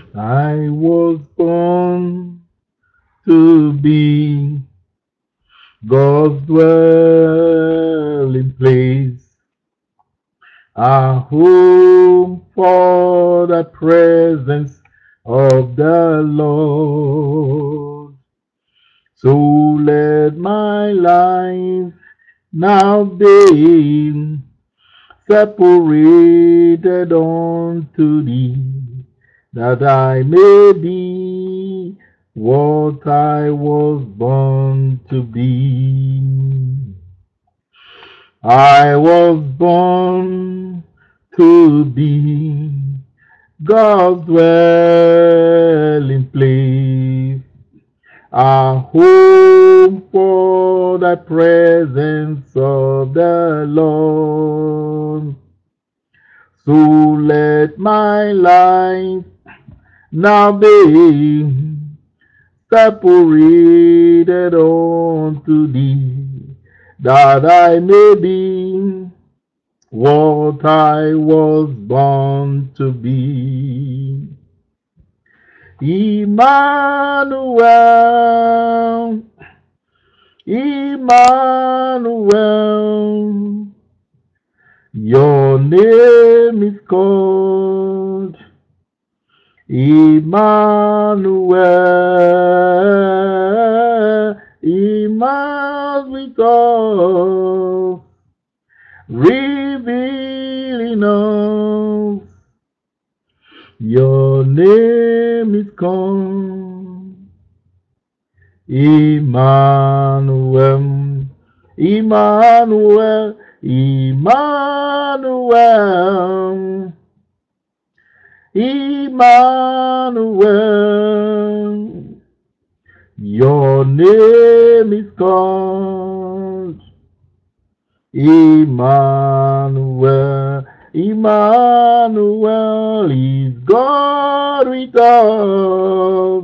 I was born to be God's dwelling place, a home for the presence of the Lord. So let my life now be separated unto thee, that I may be what I was born to be. I was born to be God's dwelling place, a home for the presence of the Lord. So let my life now be separated unto thee, that I may be what I was born to be. Emmanuel, Emmanuel, your name is called Emmanuel, Emmanuel with us, revealing us. Your name is called Emmanuel, Emmanuel, Emmanuel, Emmanuel. Your name is called Emmanuel. Emmanuel is God with us,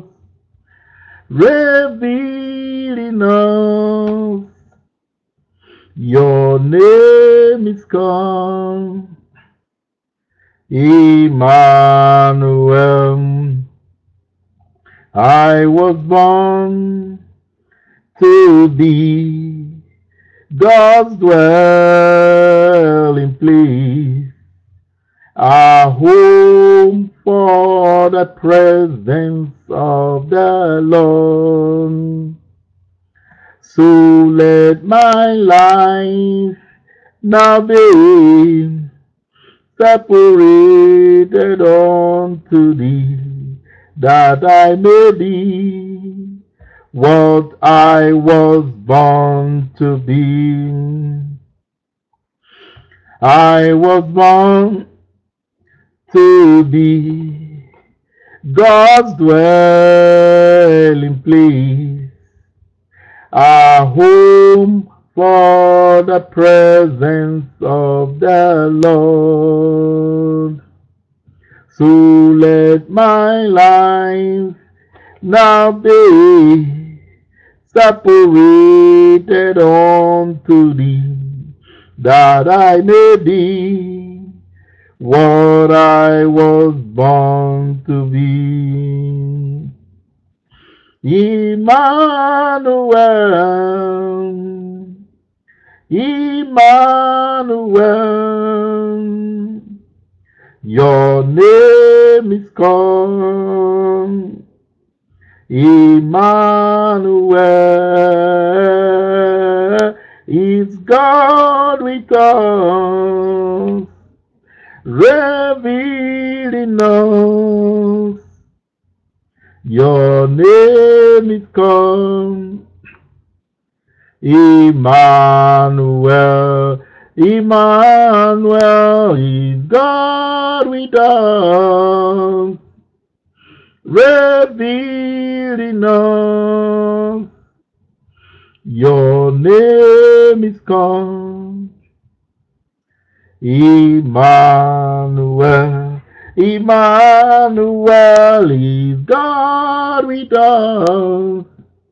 revealing us. Your name is called Emmanuel. I was born to be God's dwelling place, a home for the presence of the Lord. So let my life now be separated unto thee, that I may be what I was born to be. I was born to be God's dwelling place, a home for the presence of the Lord. So let my life now be separated unto thee, that I may be what I was born to be. Emmanuel, Emmanuel, your name is called Emmanuel, is God with us, revealing us. Your name is called Emmanuel. Emmanuel is God with us, revealing us. Your name is called Emmanuel. Emmanuel is God with us,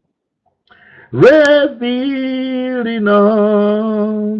revealing us.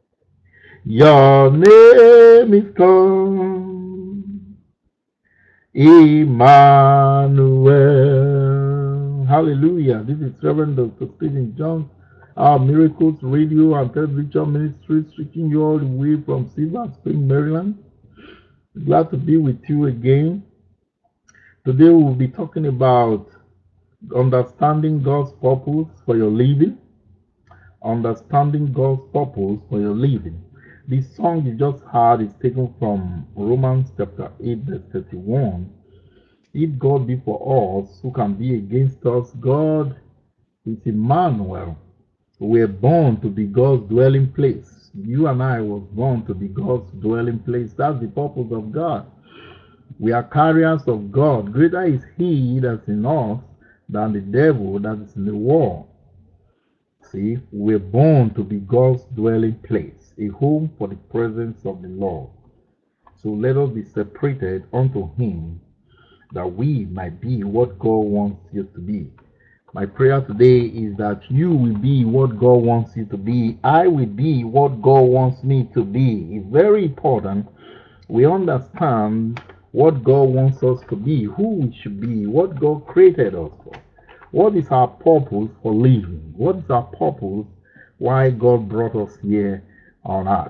Your name is called Emmanuel. Hallelujah. This is Reverend Dr. Stephen Jones, our Miracles Radio and Television Ministries, reaching you all the way from Silver Spring, Maryland. Glad to be with you again. Today we'll be talking about understanding God's purpose for your living. Understanding God's purpose for your living. The song you just heard is taken from Romans chapter 8, verse 31. If God be for us, who can be against us? God is Emmanuel. We are born to be God's dwelling place. You and I was born to be God's dwelling place. That's the purpose of God. We are carriers of God. Greater is He that's in us than the devil that is in the world. See, we're born to be God's dwelling place, a home for the presence of the Lord. So let us be separated unto Him, that we might be what God wants you to be. My prayer today is that you will be what God wants you to be. I will be what God wants me to be. It's very important we understand what God wants us to be, who we should be, what God created us for. What is our purpose for living? What is our purpose? Why God brought us here on earth?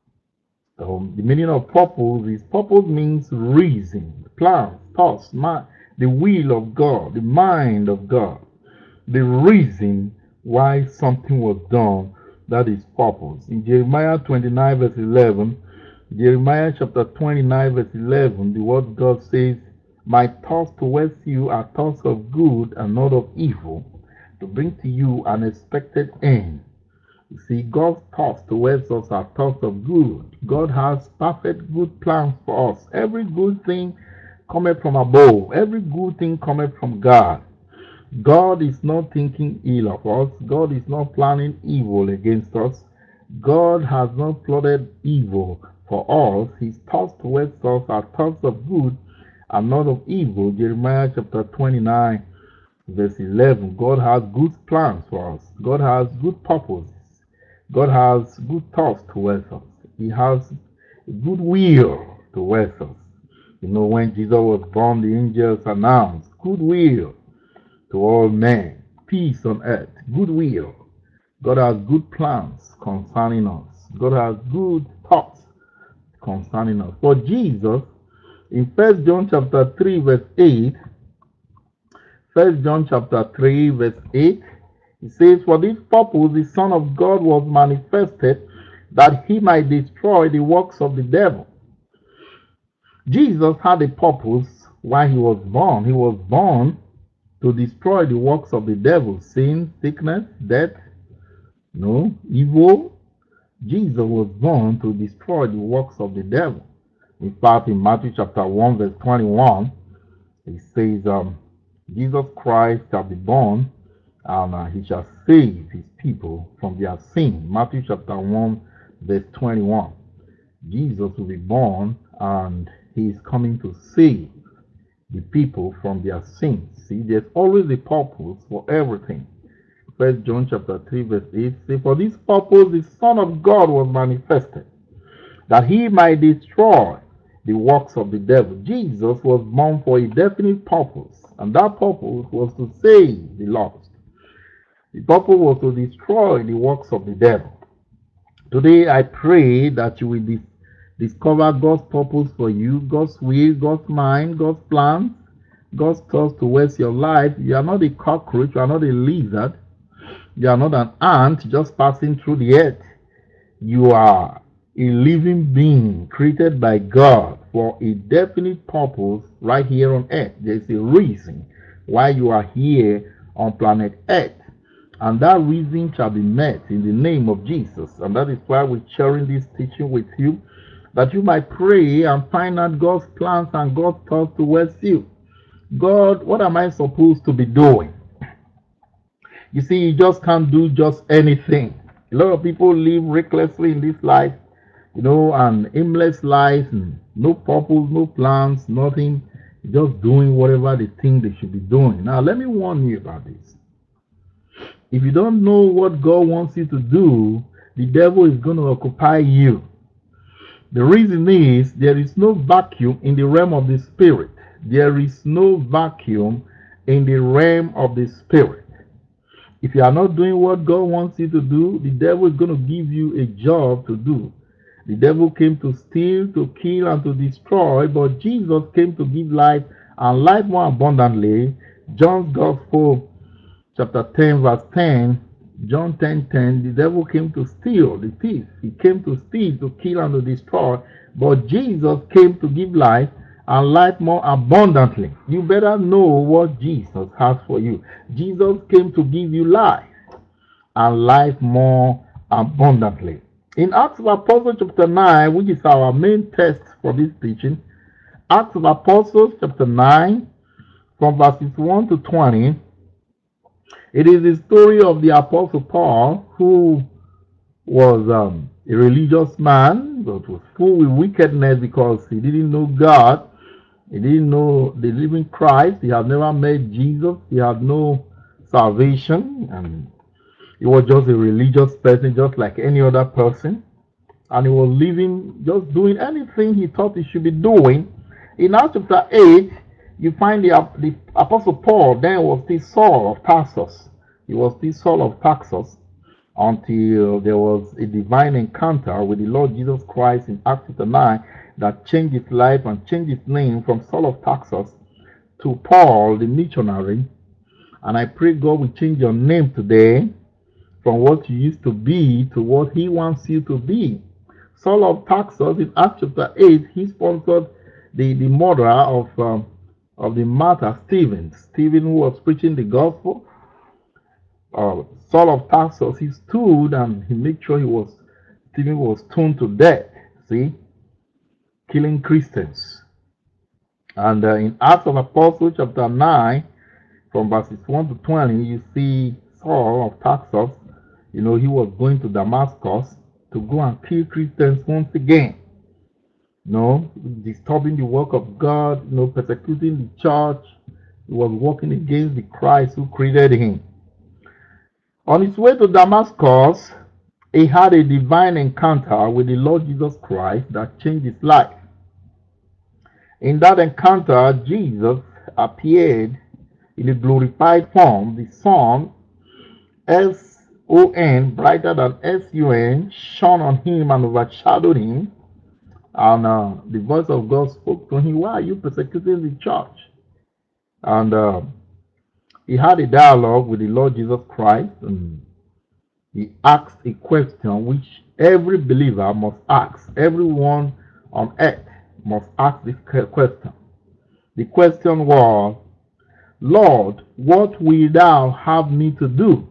The meaning of purpose means reason, plans, thoughts, the will of God, the mind of God, the reason why something was done. That is purpose. In Jeremiah 29 verse 11, Jeremiah chapter 29 verse 11, the word of God says, "My thoughts towards you are thoughts of good and not of evil, to bring to you an expected end." You see, God's thoughts towards us are thoughts of good. God has perfect good plans for us. Every good thing cometh from above. Every good thing cometh from God. God is not thinking ill of us. God is not planning evil against us. God has not plotted evil for us. His thoughts towards us are thoughts of good and not of evil. Jeremiah chapter 29 verse 11. God has good plans for us. God has good purposes. God has good thoughts towards us. He has good will towards us. You know, when Jesus was born, the angels announced goodwill to all men, peace on earth, goodwill. God has good plans concerning us. God has good thoughts concerning us. For Jesus, in 1 John chapter 3 verse 8, 1 John chapter 3 verse 8, it says, "For this purpose the Son of God was manifested, that He might destroy the works of the devil." Jesus had a purpose why He was born. He was born to destroy the works of the devil, sin, sickness, death, evil. Jesus was born to destroy the works of the devil. In fact, in Matthew chapter 1 verse 21, it says, Jesus Christ shall be born, and He shall save His people from their sin. Matthew chapter 1 verse 21. Jesus will be born, and He is coming to save the people from their sins. See, there's always a purpose for everything. 1 John chapter 3 verse 8 says, "For this purpose the Son of God was manifested, that He might destroy the works of the devil." Jesus was born for a definite purpose, and that purpose was to save the lost. The purpose was to destroy the works of the devil. Today I pray that you will discover God's purpose for you, God's will, God's mind, God's plans, God's thoughts towards your life. You are not a cockroach, you are not a lizard, you are not an ant just passing through the earth. You are a living being created by God for a definite purpose right here on earth. There is a reason why you are here on planet earth, and that reason shall be met in the name of Jesus. And that is why we're sharing this teaching with you, that you might pray and find out God's plans and God's thoughts towards you. God, what am I supposed to be doing? You see, you just can't do just anything. A lot of people live recklessly in this life, an aimless life, and no purpose, no plans, nothing, just doing whatever they think they should be doing. Now, let me warn you about this. If you don't know what God wants you to do, the devil is going to occupy you. The reason is there is no vacuum in the realm of the spirit. There is no vacuum in the realm of the spirit. If you are not doing what God wants you to do, the devil is going to give you a job to do. The devil came to steal, to kill, and to destroy, but Jesus came to give life and life more abundantly. John's Gospel, chapter 10, verse 10. John 10:10, the devil came to steal, the thief. He came to steal, to kill, and to destroy. But Jesus came to give life and life more abundantly. You better know what Jesus has for you. Jesus came to give you life and life more abundantly. In Acts of Apostles chapter 9, which is our main text for this teaching, Acts of Apostles chapter 9, from verses 1 to 20, it is the story of the Apostle Paul, who was a religious man, but was full with wickedness because he didn't know God. He didn't know the living Christ. He had never met Jesus. He had no salvation. And he was just a religious person, just like any other person. And he was living, just doing anything he thought he should be doing. In Acts chapter 8, you find the Apostle Paul then was still Saul of Tarsus. He was still Saul of Tarsus until there was a divine encounter with the Lord Jesus Christ in Acts chapter 9 that changed his life and changed his name from Saul of Tarsus to Paul the missionary. And I pray God will change your name today from what you used to be to what he wants you to be. Saul of Tarsus in Acts chapter 8, he sponsored the murder of the martyr Stephen. Stephen, who was preaching the gospel. Saul of Tarsus, he stood and he made sure Stephen was stoned to death. See, killing Christians. And in Acts of Apostles chapter 9, from verses 1 to 20, you see Saul of Tarsus. He was going to Damascus to go and kill Christians once again. Disturbing the work of God, persecuting the church. He was working against the Christ who created him. On his way to Damascus, he had a divine encounter with the Lord Jesus Christ that changed his life. In that encounter, Jesus appeared in a glorified form. The sun, S-O-N, brighter than S-U-N, shone on him and overshadowed him. And the voice of God spoke to him, "Why are you persecuting the church?" And he had a dialogue with the Lord Jesus Christ, and he asked a question which every believer must ask. Everyone on earth must ask this question. The question was, "Lord, what will thou have me to do?"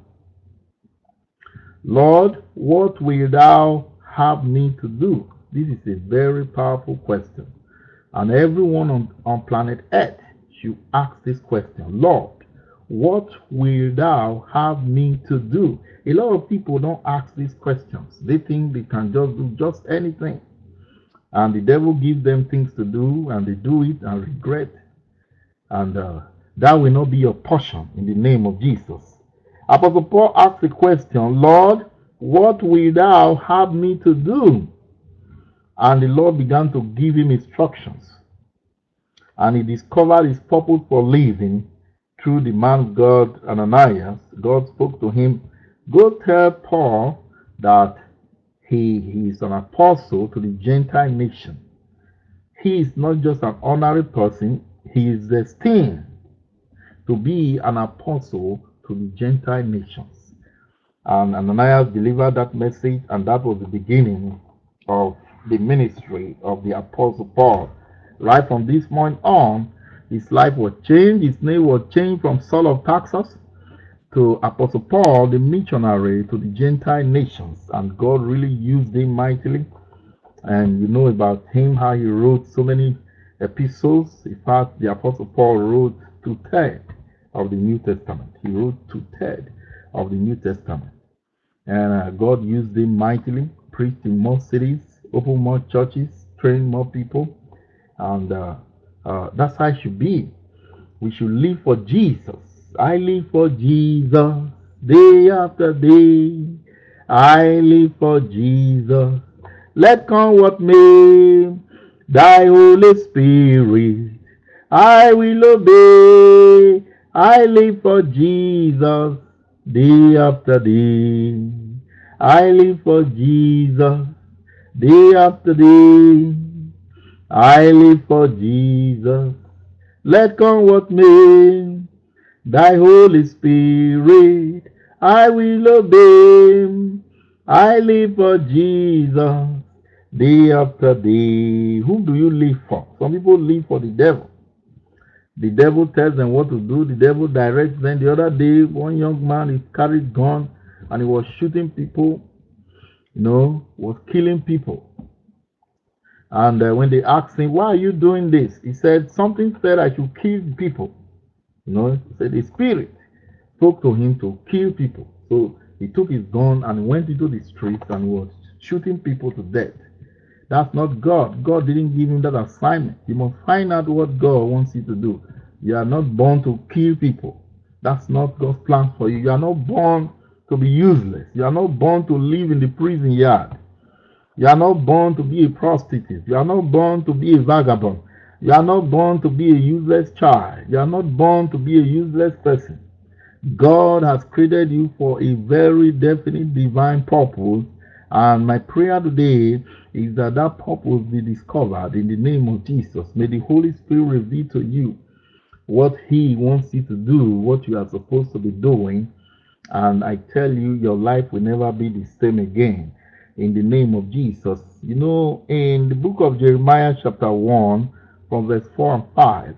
Lord, what will thou have me to do? This is a very powerful question. And everyone on planet Earth should ask this question. Lord, what will thou have me to do? A lot of people don't ask these questions. They think they can just do just anything. And the devil gives them things to do, and they do it and regret. And that will not be your portion in the name of Jesus. Apostle Paul asked the question, "Lord, what will thou have me to do?" And the Lord began to give him instructions. And he discovered his purpose for living through the man of God, Ananias. God spoke to him, "Go tell Paul that he is an apostle to the Gentile nation. He is not just an honorary person, he is destined to be an apostle to the Gentile nations." And Ananias delivered that message, and that was the beginning of the ministry of the Apostle Paul. Right from this point on, his life was changed. His name was changed from Saul of Tarsus to Apostle Paul, the missionary to the Gentile nations. And God really used him mightily. And you know about him, how he wrote so many epistles. In fact, the Apostle Paul wrote 2/3 of the New Testament. He wrote 2/3 of the New Testament. And God used him mightily, preached in more cities, opened more churches, trained more people. And that's how it should be. We should live for Jesus. I live for Jesus day after day. I live for Jesus. Let come what may, thy Holy Spirit I will obey. I live for Jesus day after day. I live for Jesus day after day. I live for Jesus. Let come what may. Thy Holy Spirit, I will obey. I live for Jesus day after day. Whom do you live for? Some people live for the devil. The devil tells them what to do. The devil directs them. The other day, one young man he carried gun and he was shooting people. Was killing people. And when they asked him, "Why are you doing this?" He said, "Something said I should kill people." He said the spirit spoke to him to kill people. So he took his gun and went into the streets and was shooting people to death. That's not God. God didn't give him that assignment. You must find out what God wants you to do. You are not born to kill people. That's not God's plan for you. You are not born to be useless. You are not born to live in the prison yard. You are not born to be a prostitute. You are not born to be a vagabond. You are not born to be a useless child. You are not born to be a useless person. God has created you for a very definite divine purpose. And my prayer today is that that purpose be discovered in the name of Jesus. May the Holy Spirit reveal to you what He wants you to do, what you are supposed to be doing. And I tell you, your life will never be the same again in the name of Jesus. In the book of Jeremiah, chapter 1, from verse 4 and 5,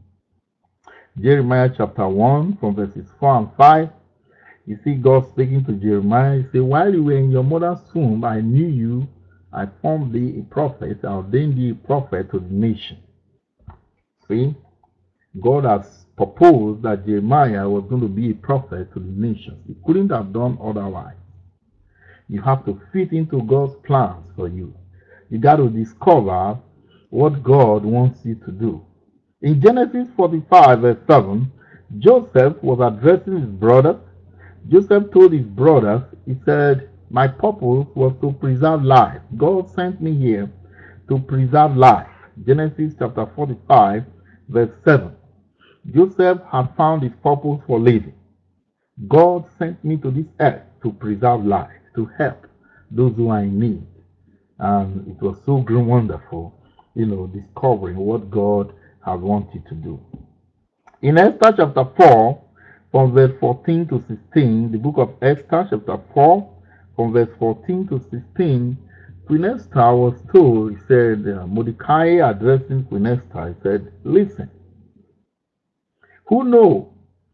Jeremiah chapter 1, from verses 4 and 5, you see God speaking to Jeremiah. He said, "While you were in your mother's womb, I knew you. I formed thee a prophet. I ordained thee a prophet to the nation." See, God has proposed that Jeremiah was going to be a prophet to the nations. He couldn't have done otherwise. You have to fit into God's plans for you. You got to discover what God wants you to do. In Genesis 45, verse 7, Joseph was addressing his brothers. Joseph told his brothers, he said, "My purpose was to preserve life. God sent me here to preserve life." Genesis chapter 45, verse 7. Joseph had found his purpose for living. God sent me to this earth to preserve life, to help those who are in need. And it was so wonderful, discovering what God has wanted to do. In Esther chapter 4, from verse 14 to 16, the book of Esther chapter 4, from verse 14 to 16, Queen Esther was told, he said, Mordecai addressing Queen Esther, he said, "Listen, who knows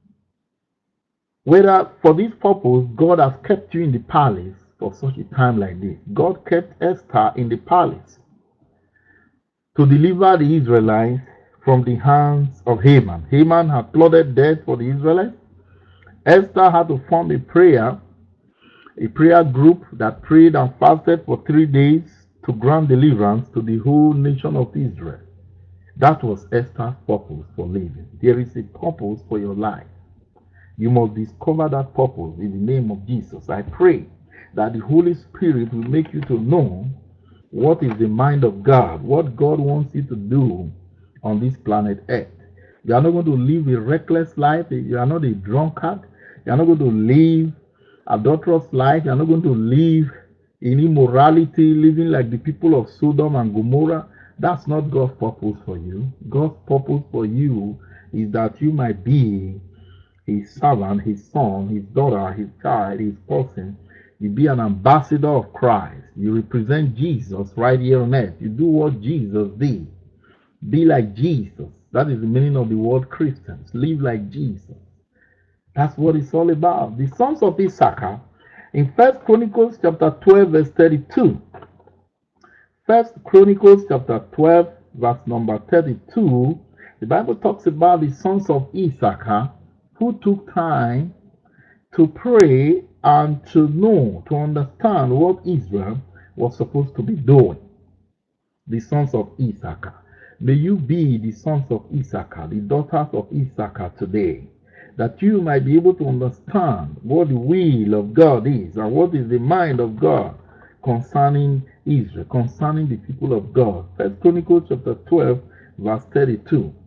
whether for this purpose God has kept you in the palace for such a time like this?" God kept Esther in the palace to deliver the Israelites from the hands of Haman. Haman had plotted death for the Israelites. Esther had to form a prayer group that prayed and fasted for 3 days to grant deliverance to the whole nation of Israel. That was Esther's purpose for living. There is a purpose for your life. You must discover that purpose in the name of Jesus. I pray that the Holy Spirit will make you to know what is the mind of God, what God wants you to do on this planet Earth. You are not going to live a reckless life. You are not a drunkard. You are not going to live adulterous life. You are not going to live in immorality, living like the people of Sodom and Gomorrah. That's not God's purpose for you. God's purpose for you is that you might be His servant, His son, His daughter, His child, His person. You be an ambassador of Christ. You represent Jesus right here on earth. You do what Jesus did. Be like Jesus. That is the meaning of the word Christians. Live like Jesus. That's what it's all about. The sons of Issachar in 1 Chronicles chapter 12 verse 32. 1 Chronicles chapter 12 verse number 32. The Bible talks about the sons of Issachar who took time to pray and to know, to understand what Israel was supposed to be doing. The sons of Issachar. May you be the sons of Issachar, the daughters of Issachar today, that you might be able to understand what the will of God is and what is the mind of God concerning Israel, concerning the people of God. 1 Chronicles chapter 12, verse 32.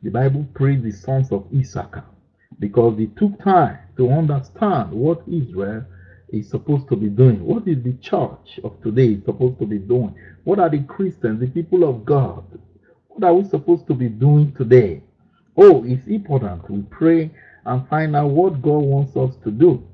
The Bible praised the sons of Issachar because they took time to understand what Israel is supposed to be doing. What is the church of today supposed to be doing? What are the Christians, the people of God? What are we supposed to be doing today? Oh, it's important. We pray and find out what God wants us to do.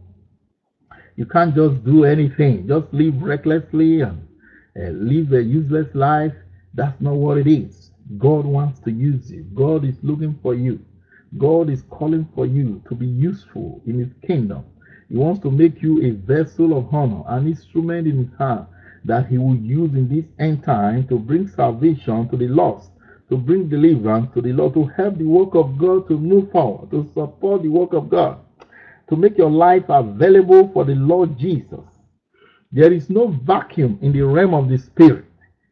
You can't just do anything, just live recklessly and live a useless life. That's not what it is. God wants to use you. God is looking for you. God is calling for you to be useful in His kingdom. He wants to make you a vessel of honor, an instrument in His hand that He will use in this end time to bring salvation to the lost, to bring deliverance to the Lord, to help the work of God to move forward, to support the work of God, to make your life available for the Lord Jesus. There is no vacuum in the realm of the Spirit.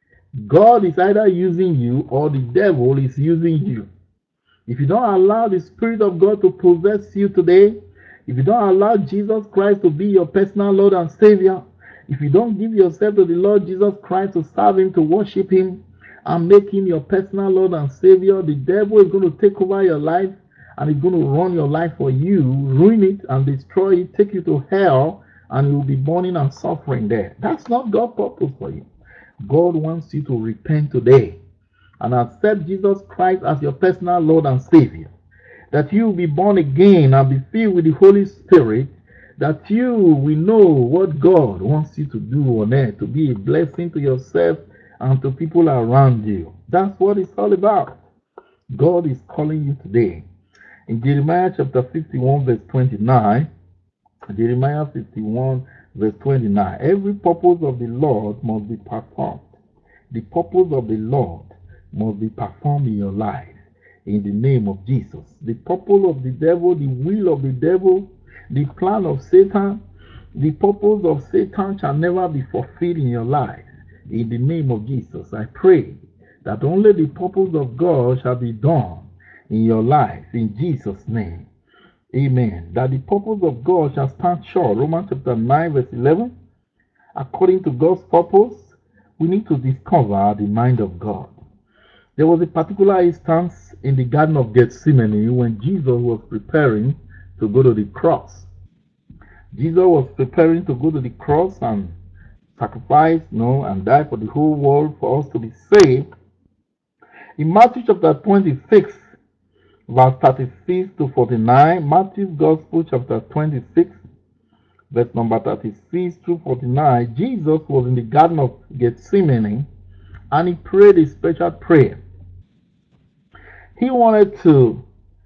God is either using you or the devil is using you. If you don't allow the Spirit of God to possess you today, if you don't allow Jesus Christ to be your personal Lord and Savior, if you don't give yourself to the Lord Jesus Christ to serve Him, to worship Him, and make Him your personal Lord and Savior, the devil is going to take over your life and he's going to run your life for you, ruin it and destroy it, take you to hell, and you'll be burning and suffering there. That's not God's purpose for you. God wants you to repent today and accept Jesus Christ as your personal Lord and Savior. That you will be born again and be filled with the Holy Spirit. That you will know what God wants you to do on earth, to be a blessing to yourself and to people around you. That's what it's all about. God is calling you today. In Jeremiah chapter 51 verse 29, Jeremiah 51 verse 29, every purpose of the Lord must be performed. The purpose of the Lord must be performed in your life in the name of Jesus. The purpose of the devil, the will of the devil, the plan of Satan, the purpose of Satan shall never be fulfilled in your life in the name of Jesus. I pray that only the purpose of God shall be done in your life in Jesus' name. Amen. That the purpose of God shall stand sure. Romans chapter 9 verse 11. According to God's purpose, we need to discover the mind of God. There was a particular instance in the Garden of Gethsemane when Jesus was preparing to go to the cross. Jesus was preparing to go to the cross and sacrifice, and die for the whole world for us to be saved. In Matthew chapter 26, verse 36 to 49, Matthew's Gospel chapter 26, verse number 36 to 49, Jesus was in the Garden of Gethsemane and he prayed a special prayer. He wanted to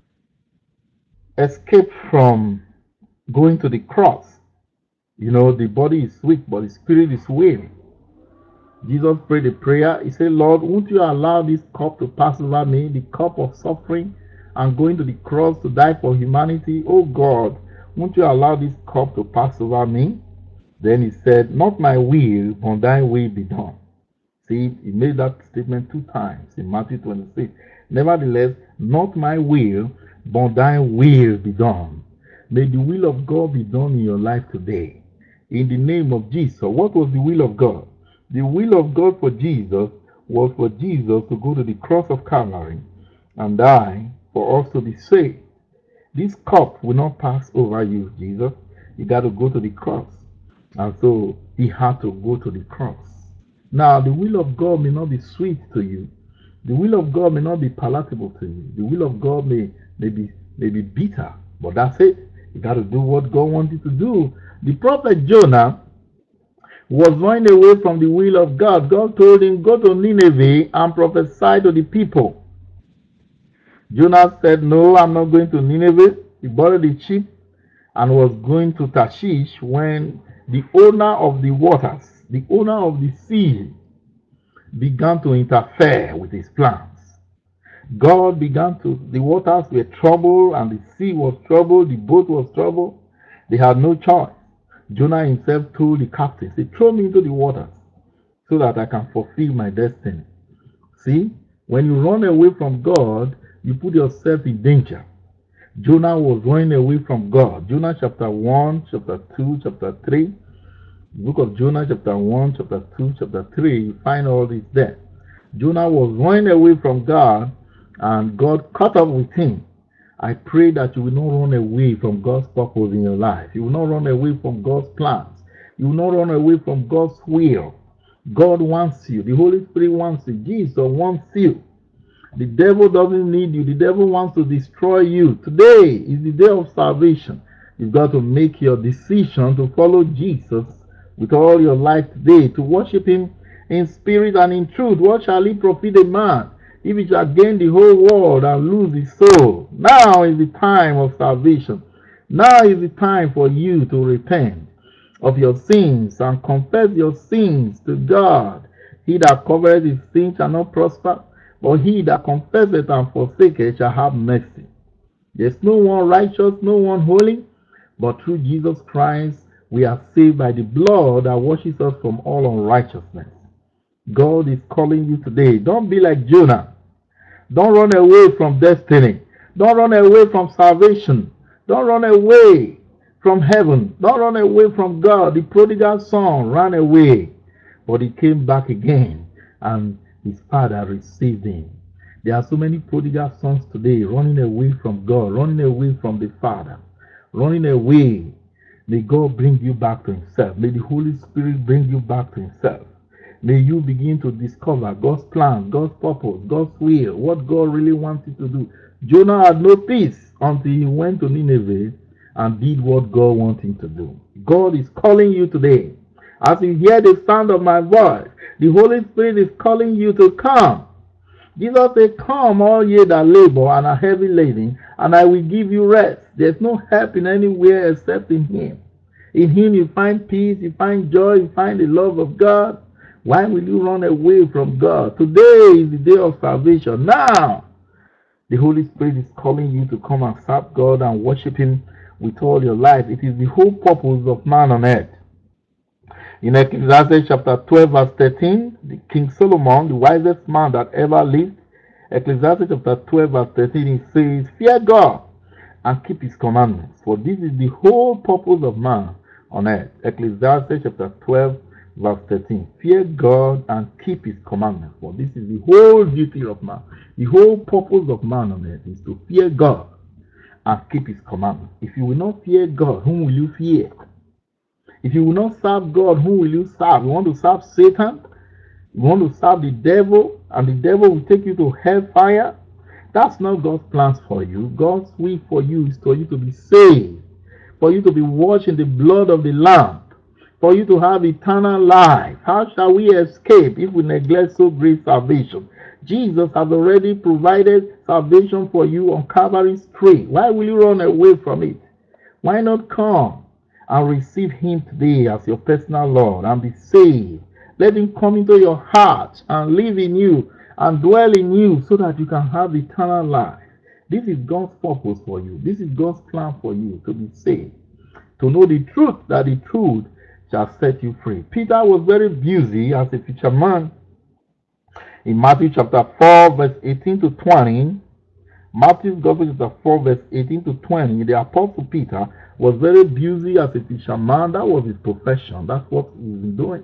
escape from going to the cross. The body is weak, but the spirit is willing. Jesus prayed a prayer. He said, Lord, won't you allow this cup to pass over me, the cup of suffering and going to the cross to die for humanity? Oh God, won't you allow this cup to pass over me? Then he said, not my will, but thy will be done. See, he made that statement 2 times in Matthew 26. Nevertheless, not my will, but thy will be done. May the will of God be done in your life today. In the name of Jesus. What was the will of God? The will of God for Jesus was for Jesus to go to the cross of Calvary and die for us to be saved. This cup will not pass over you, Jesus. You got to go to the cross. And so he had to go to the cross. Now, the will of God may not be sweet to you. The will of God may not be palatable to you. The will of God may be bitter. But that's it. You got to do what God wants you to do. The prophet Jonah was running away from the will of God. God told him, go to Nineveh and prophesy to the people. Jonah said, no, I'm not going to Nineveh. He borrowed the ship and was going to Tarshish when the owner of the waters, the owner of the sea, began to interfere with his plans. The waters were troubled and the sea was troubled, the boat was troubled. They had no choice. Jonah himself told the captain, say, throw me into the waters so that I can fulfill my destiny. See, when you run away from God, you put yourself in danger. Jonah was running away from God. Jonah chapter 1, chapter 2, chapter 3. The book of Jonah chapter 1, chapter 2, chapter 3, you find all this there. Jonah was running away from God and God caught up with him. I pray that you will not run away from God's purpose in your life. You will not run away from God's plans. You will not run away from God's will. God wants you. The Holy Spirit wants you. Jesus wants you. The devil doesn't need you. The devil wants to destroy you. Today is the day of salvation. You've got to make your decision to follow Jesus with all your life today, to worship him in spirit and in truth. What shall he profit a man if he shall gain the whole world and lose his soul? Now is the time of salvation. Now is the time for you to repent of your sins and confess your sins to God. He that covereth his sins shall not prosper, but he that confesseth and forsaketh shall have mercy. There's no one righteous, no one holy, but through Jesus Christ we are saved by the blood that washes us from all unrighteousness. God is calling you today. Don't be like Jonah. Don't run away from destiny. Don't run away from salvation. Don't run away from heaven. Don't run away from God. The prodigal son ran away, but he came back again, and his father received him. There are so many prodigal sons today running away from God, running away from the Father, running away. May God bring you back to himself. May the Holy Spirit bring you back to himself. May you begin to discover God's plan, God's purpose, God's will, what God really wants you to do. Jonah had no peace until he went to Nineveh and did what God wants him to do. God is calling you today. As you hear the sound of my voice, the Holy Spirit is calling you to come. Jesus said, "Come, all ye that labor and are heavy laden, and I will give you rest." There's no help in anywhere except in him. In him you find peace, you find joy, you find the love of God. Why will you run away from God? Today is the day of salvation. Now, the Holy Spirit is calling you to come and serve God and worship him with all your life. It is the whole purpose of man on earth. In Ecclesiastes chapter 12 verse 13, King Solomon, the wisest man that ever lived, Ecclesiastes chapter 12 verse 13, he says, "Fear God and keep his commandments, for this is the whole purpose of man on earth." Ecclesiastes chapter 12 verse 13. Fear God and keep his commandments, for this is the whole duty of man. The whole purpose of man on earth is to fear God and keep his commandments. If you will not fear God, whom will you fear? If you will not serve God, who will you serve? You want to serve Satan? You want to serve the devil, and the devil will take you to hellfire? That's not God's plans for you. God's will for you is for you to be saved, for you to be washed in the blood of the Lamb, for you to have eternal life. How shall we escape if we neglect so great salvation? Jesus has already provided salvation for you on Calvary's tree. Why will you run away from it? Why not come and receive him today as your personal Lord and be saved? Let him come into your heart and live in you and dwell in you so that you can have eternal life. This is God's purpose for you. This is God's plan for you, to be saved, to know the truth, that the truth shall set you free. Peter was very busy as a fisherman. In Matthew chapter 4 verse 18 to 20, Matthew's Gospel chapter 4 verse 18 to 20, the Apostle Peter was very busy as a fisherman. That was his profession. That's what he's been doing.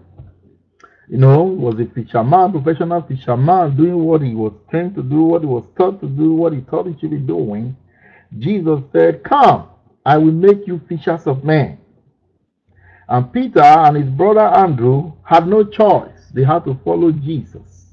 He was a fisherman, professional fisherman, doing what he was trained to do, what he was taught to do, what he thought he should be doing. Jesus said, "Come, I will make you fishers of men." And Peter and his brother Andrew had no choice. They had to follow Jesus.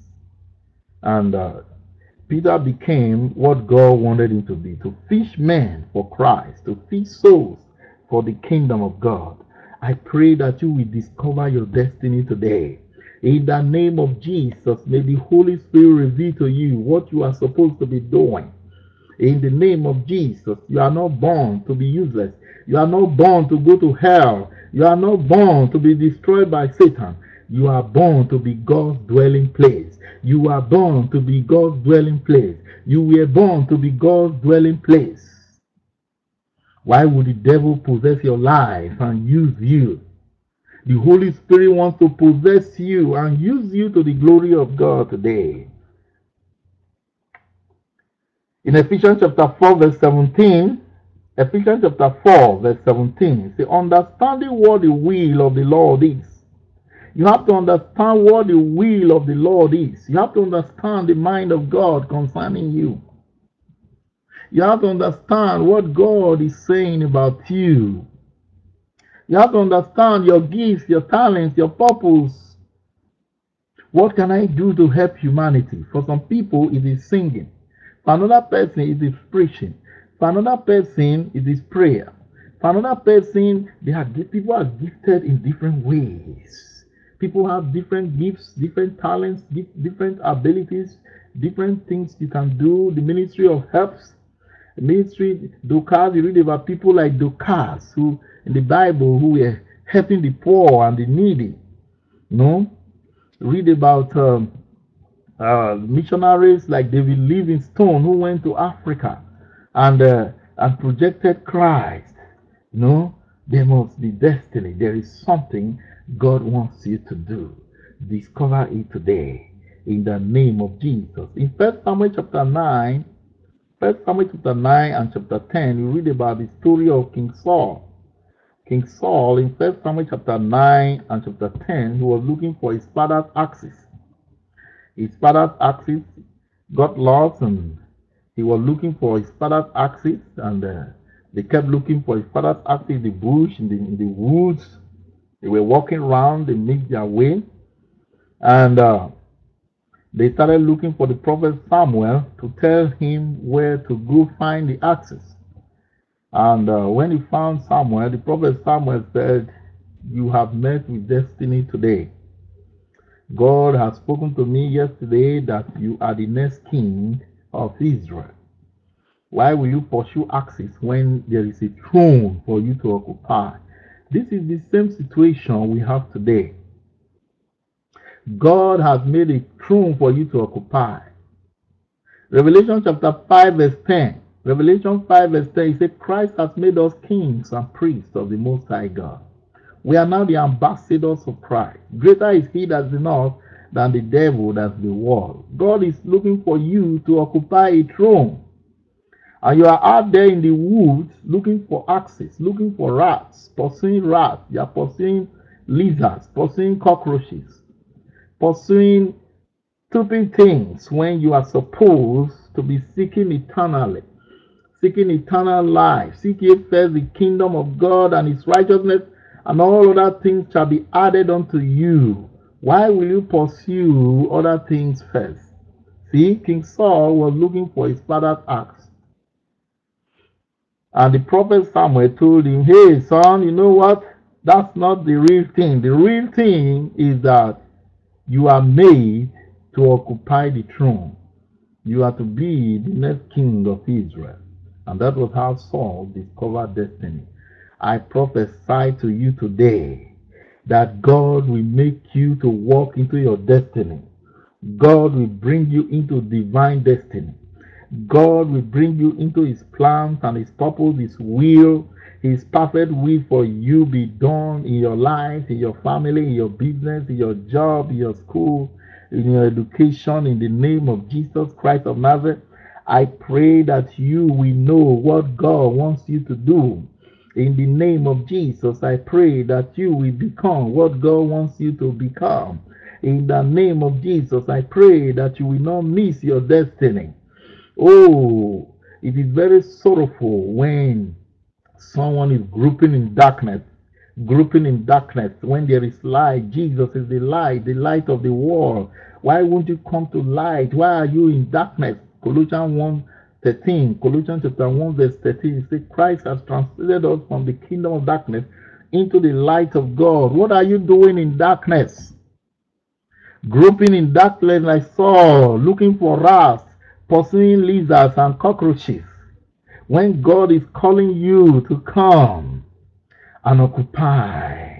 And Peter became what God wanted him to be, to fish men for Christ, to fish souls for the kingdom of God. I pray that you will discover your destiny today. In the name of Jesus, may the Holy Spirit reveal to you what you are supposed to be doing. In the name of Jesus, you are not born to be useless. You are not born to go to hell. You are not born to be destroyed by Satan. You are born to be God's dwelling place. You are born to be God's dwelling place. You were born to be God's dwelling place. Why would the devil possess your life and use you? The Holy Spirit wants to possess you and use you to the glory of God today. In Ephesians chapter 4 verse 17, Ephesians chapter 4 verse 17, it says, "Understanding what the will of the Lord is, You have to understand what the will of the Lord is. You have to understand the mind of God concerning you. You have to understand what God is saying about you. You have to understand your gifts, your talents, your purpose. What can I do to help humanity? For some people, it is singing. For another person, it is preaching. For another person, it is prayer. For another person, people are gifted in different ways. People have different gifts, different talents, different abilities, different things you can do. The ministry of helps, the ministry Dorcas. You read about people like Dorcas who in the Bible who were helping the poor and the needy. No, read about missionaries like David Livingstone who went to Africa and projected Christ. No, there must be destiny. There is something God wants you to do. Discover it today in the name of Jesus. In 1 Samuel chapter 9, 1 Samuel chapter 9 and chapter 10, you read about the story of King Saul. King Saul in 1 Samuel chapter 9 and chapter 10, he was looking for his father's axes. His father's axes got lost, and he was looking for his father's axes, and they kept looking for his father's axes in the bush, in the woods. They were walking around, they made their way, and they started looking for the prophet Samuel to tell him where to go find the axes. And when he found Samuel, the prophet Samuel said, "You have met with destiny today. God has spoken to me yesterday that you are the next king of Israel. Why will you pursue axes when there is a throne for you to occupy?" This is the same situation we have today. God has made a throne for you to occupy. Revelation chapter 5 verse 10. Revelation 5 verse 10, it says, "Christ has made us kings and priests of the Most High God." We are now the ambassadors of Christ. Greater is he that is in us than the devil that's in the world. God is looking for you to occupy a throne. And you are out there in the woods looking for axes, looking for rats, pursuing rats. You are pursuing lizards, pursuing cockroaches, pursuing stupid things when you are supposed to be seeking eternally. Seeking eternal life. Seek ye first the kingdom of God and his righteousness, and all other things shall be added unto you. Why will you pursue other things first? See, King Saul was looking for his father's axe. And the prophet Samuel told him, "Hey, son, you know what? That's not the real thing. The real thing is that you are made to occupy the throne. You are to be the next king of Israel." And that was how Saul discovered destiny. I prophesy to you today that God will make you to walk into your destiny. God will bring you into divine destiny. God will bring you into his plans and his purpose, his will, his perfect will for you be done in your life, in your family, in your business, in your job, in your school, in your education, in the name of Jesus Christ of Nazareth. I pray that you will know what God wants you to do. In the name of Jesus, I pray that you will become what God wants you to become. In the name of Jesus, I pray that you will not miss your destiny. Oh, it is very sorrowful when someone is groping in darkness. Groping in darkness when there is light. Jesus is the light of the world. Why won't you come to light? Why are you in darkness? Colossians 1:13, Colossians chapter 1 verse 13, it says, "Christ has translated us from the kingdom of darkness into the light of God." What are you doing in darkness? Groping in darkness like Saul, looking for rats, pursuing lizards and cockroaches, when God is calling you to come and occupy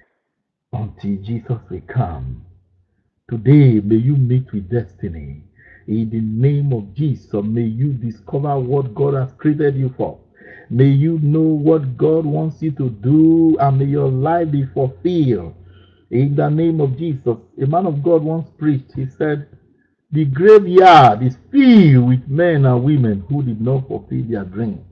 until Jesus will come. Today, may you meet with destiny. In the name of Jesus, may you discover what God has created you for. May you know what God wants you to do, and may your life be fulfilled. In the name of Jesus, a man of God once preached, he said, "The graveyard is filled with men and women who did not fulfill their dreams."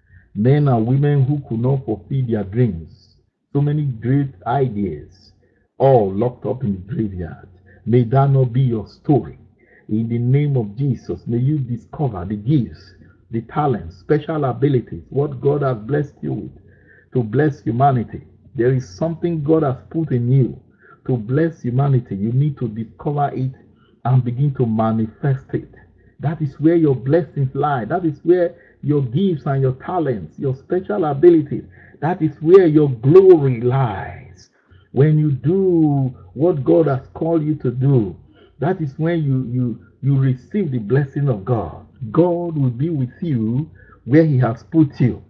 Men and women who could not fulfill their dreams. So many great ideas, all locked up in the graveyard. May that not be your story. In the name of Jesus, may you discover the gifts, the talents, special abilities, what God has blessed you with to bless humanity. There is something God has put in you to bless humanity. You need to discover it and begin to manifest it. That is where your blessings lie. That is where your gifts and your talents, your special abilities, that is where your glory lies. When you do what God has called you to do, that is when you receive the blessing of God. God will be with you where He has put you.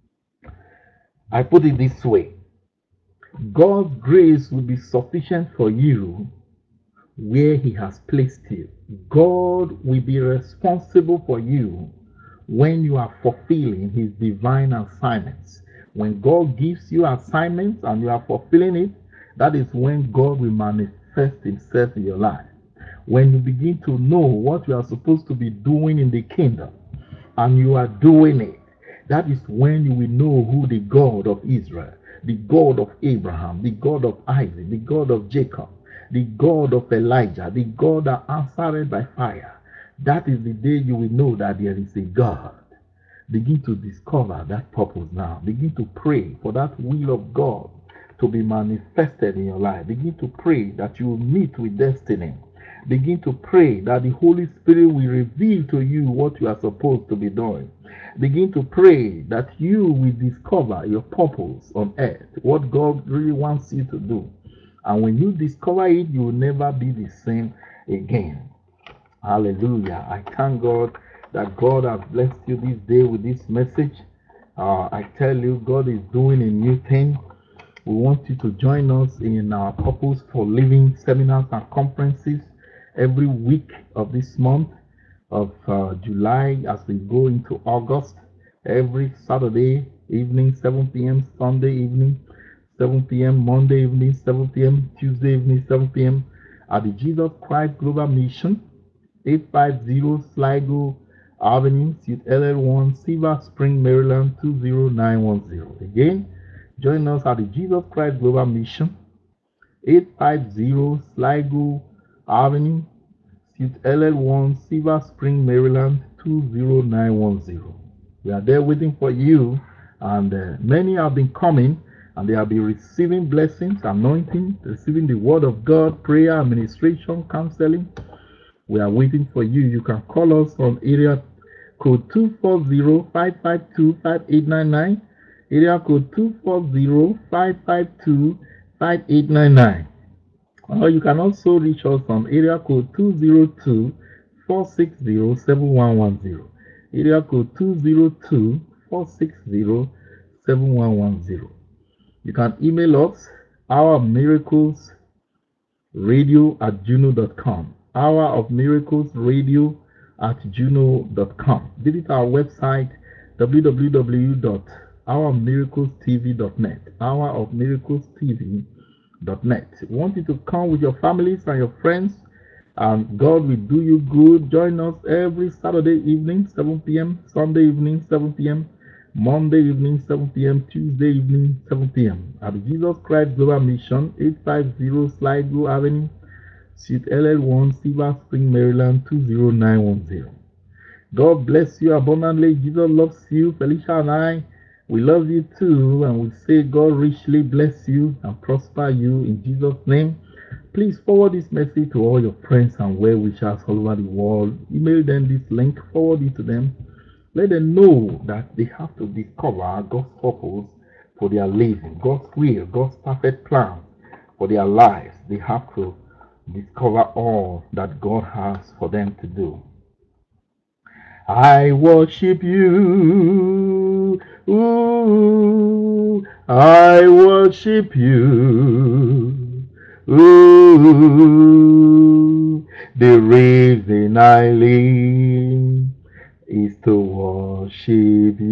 I put it this way: God's grace will be sufficient for you where He has placed you. God will be responsible for you when you are fulfilling His divine assignments. When God gives you assignments and you are fulfilling it, that is when God will manifest Himself in your life. When you begin to know what you are supposed to be doing in the kingdom and you are doing it, that is when you will know who the God of Israel, the God of Abraham, the God of Isaac, the God of Jacob, the God of Elijah, the God that answered by fire. That is the day you will know that there is a God. Begin to discover that purpose now. Begin to pray for that will of God to be manifested in your life. Begin to pray that you will meet with destiny. Begin to pray that the Holy Spirit will reveal to you what you are supposed to be doing. Begin to pray that you will discover your purpose on earth, what God really wants you to do. And when you discover it, you will never be the same again. Hallelujah. I thank God that God has blessed you this day with this message. I tell you, God is doing a new thing. We want you to join us in our Purpose for Living seminars and conferences every week of this month of July as we go into August. Every Saturday evening, 7 p.m., Sunday evening, 7 p.m., Monday evening, 7 p.m., Tuesday evening, 7 p.m. at the Jesus Christ Global Mission, 850 Sligo Avenue, Suite LL1, Silver Spring, Maryland, 20910. Again, join us at the Jesus Christ Global Mission, 850 Sligo Avenue, Suite LL1, Silver Spring, Maryland, 20910. We are there waiting for you, and many have been coming, and they have been receiving blessings, anointing, receiving the word of God, prayer, administration, counseling. We are waiting for you. You can call us on area code 240-552-5899, area code 240-552-5899. Or you can also reach us on area code 202-460-7110, area code 202-460-7110. You can email us hourmiraclesradio@juno.com, hourofmiraclesradio@juno.com. Visit our website www.hourmiraclestv.net, hourofmiraclestv.net. We want you to come with your families and your friends, and God will do you good. Join us every Saturday evening, 7 p.m., Sunday evening, 7 p.m., Monday evening, 7 p.m., Tuesday evening, 7 p.m. at the Jesus Christ Global Mission, 850 Sligo Avenue, Suite LL1, Silver Spring, Maryland, 20910. God bless you abundantly. Jesus loves you. Felicia and I, we love you too, and we say God richly bless you and prosper you in Jesus' name. Please forward this message to all your friends and well-wishers all over the world. Email them this link, forward it to them. Let them know that they have to discover God's purpose for their living, God's will, God's perfect plan for their lives. They have to discover all that God has for them to do. I worship you. Ooh, I worship you. Ooh, the reason I live is to worship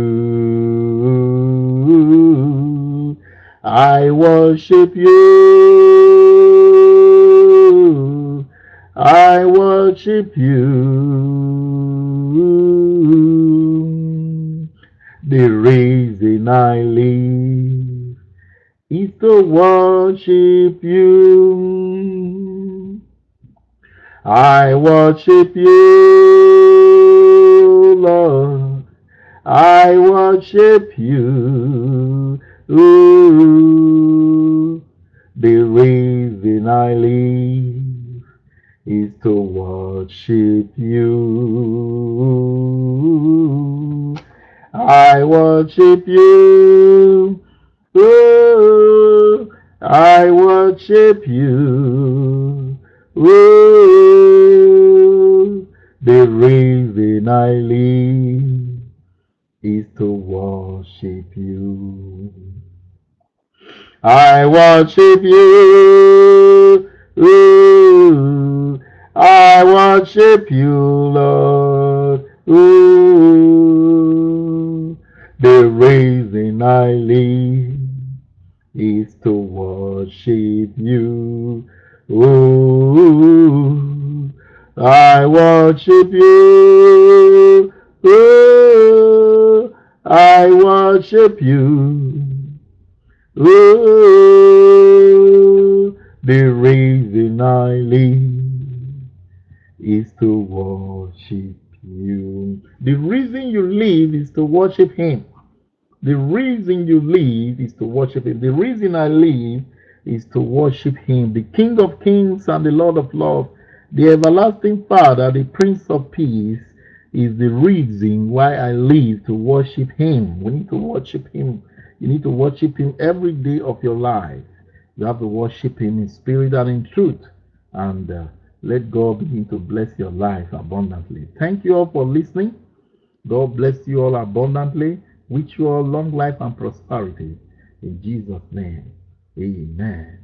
you. I worship you. I worship you. The reason I live is to worship you. I worship you, Lord. I worship you. Ooh, the reason I live is to worship you. I worship you. Ooh, I worship you. Ooh, the reason I live is to worship you. I worship you. Ooh, I worship you, Lord. Ooh, the reason I live is to worship you. Ooh, I worship you. Ooh, I worship you. Ooh, the reason I live is to worship you. The reason you live is to worship Him. The reason you live is to worship Him. The reason I live is to worship Him, the King of Kings and the Lord of Lords, the everlasting Father, the Prince of Peace, is the reason why I live, to worship Him. We need to worship Him. You need to worship Him every day of your life. You have to worship Him in spirit and in truth. And let God begin to bless your life abundantly. Thank you all for listening. God bless you all abundantly. Wish you all long life and prosperity. In Jesus' name, amen.